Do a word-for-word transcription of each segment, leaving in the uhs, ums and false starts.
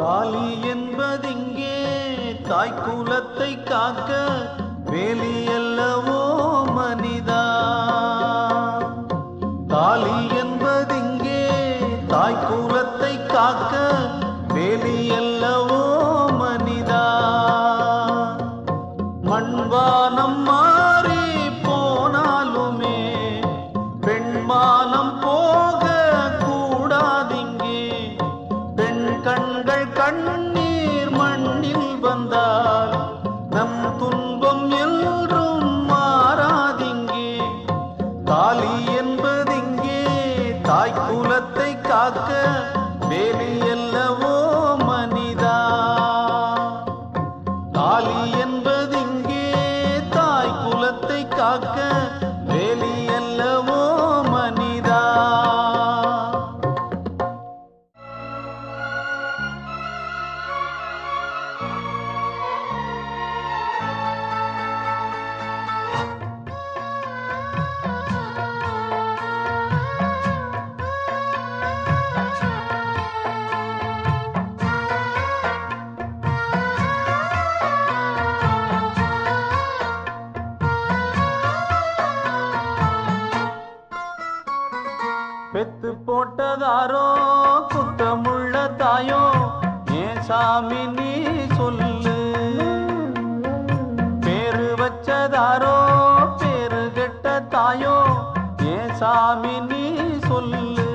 தாலி என்பதிங்கே தாய்க்குலத்தை காக்க வேலி அல்லவோ மனிதா. தாலி என்பதிங்கே தாய்க்குலத்தை காக்க வேலி அல்லவோ மனிதா. மண்வானம் மாறி போனாலுமே பெண்மானம் போக கூடாதிங்கே. பெண் கண்கள் கண்ணீர் மண்ணில் வந்தால் நம் துன்பம் என்றும் மாறாதிங்கே. தாலி என்பதிங்கே தாய்க்குலத்தை காக்க வேலி அல்லவோ மனிதா. தாலி என்பதிங்கே தாய்க்குலத்தை காக்க வேலி அல்லவோ மனிதா. பெத்து போட்டதாரோ குத்தமுள்ள தாயோ ஏன் சாமி நீ சொல்லு. பேரு வச்சதாரோ பேரு கெட்ட தாயோ ஏன் சாமி நீ சொல்லு.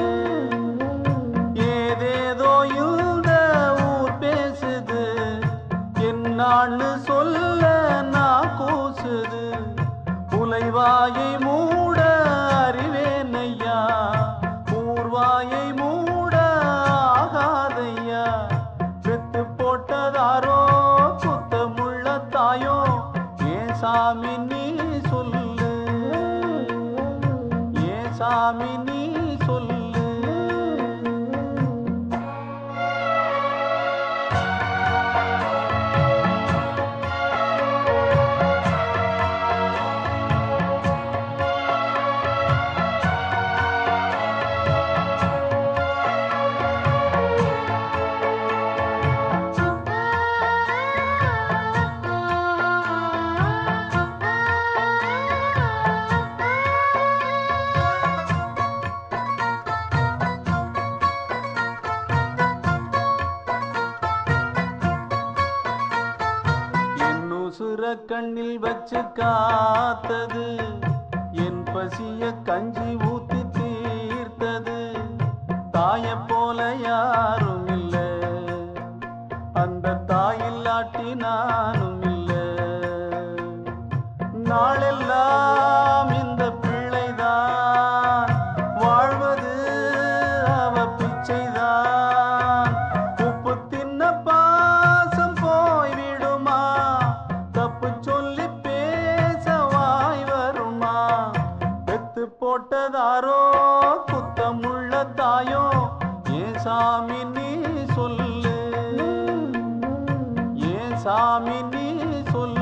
ஏதேதோ இந்த ஊர் பேசுது என்னான்னு சொல்ல நான் கூசுது. புலைவாயை மூட அறிவேனையா ஊர்வாயை மூட ஆகாதையா. பெத்து போட்டதாரோ குத்தமுள்ள தாயோ ஏன் சாமி நீ சொல்லு. ஏன் சாமி நீ சொல்லு. உசுர கண்ணில் வச்சு காத்தது என் பசிய கஞ்சி ஊத்தி தீர்த்தது. தாய போல யாரும் இல்ல அந்த தாயில்லாட்டி நானும் இல்ல. நாளெல்லாம் இந்த பிள்ளைதான் வாழ்வது அவ பிச்சைதான். உப்பு தின்ன பாசம் போய்விடுமா தப்பு சொல்லி பேச வாய் வருமா. பெத்து போட்டதாரோ குத்தமுள்ள தாயோ ஏன் சாமி நீ சொல்லு. ஏன் சாமி நீ சொல்லு.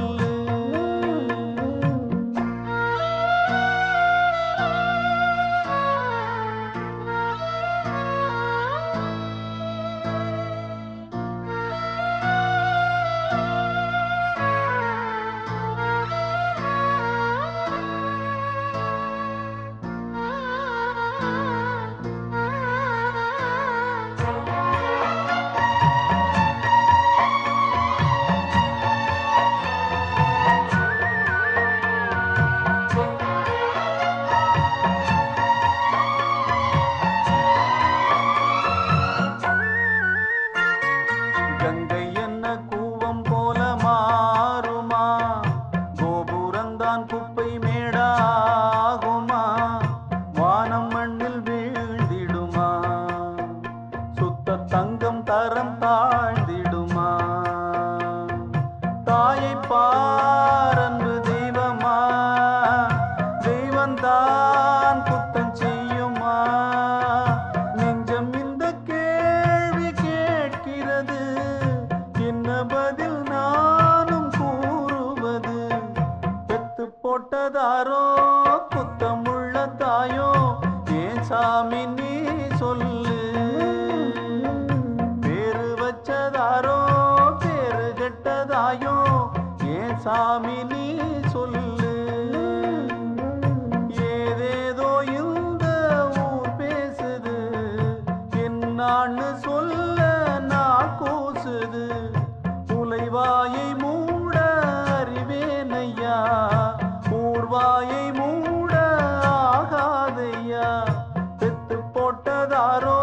கங்கை என்ன கூவம் போல மாறுமா. கோபுரந்தான் குப்பை மேடாகுமா. வானம் மண்ணில் வீழ்ந்திடுமா. சுத்த தங்கம் தரம் தாழ்ந்திடுமா. தாயை பாரன்பு தெய்வமா தெய்வந்தான் குத்தம் செய்யுமா. நெஞ்சம் இந்த கேள்வி கேட்கிறது என்ன பதில் நானும் கூறுவது. பெத்து போட்டதாரோ குத்தமுள்ள தாயோ ஏன் சாமி நீ சொல்லு. பேரு வச்ச யாரோ